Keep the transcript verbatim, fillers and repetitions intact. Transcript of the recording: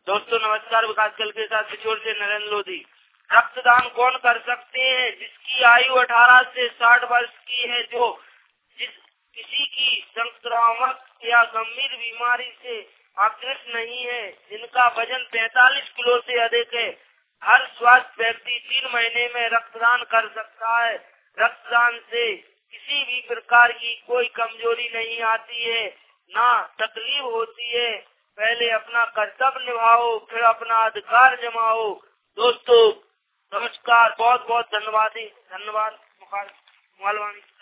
दोस्तों नमस्कार, विकास कल के साथ किशोर से नरेंद्र लोधी। रक्तदान कौन कर सकते हैं? जिसकी आयु अठारह से साठ वर्ष की है, जो जिस किसी की संक्रामक या गंभीर बीमारी से आक्रांत नहीं है, जिनका वजन पैंतालीस किलो से अधिक है। हर स्वस्थ व्यक्ति तीन महीने में रक्तदान कर सकता है। रक्तदान से किसी भी प्रकार की कोई कमजोरी नहीं आती है, ना तकलीफ होती है। पहले अपना कर्तव्य निभाओ, फिर अपना अधिकार जमाओ। दोस्तों नमस्कार, बहुत बहुत धन्यवाद धन्यवाद मुखालवानी।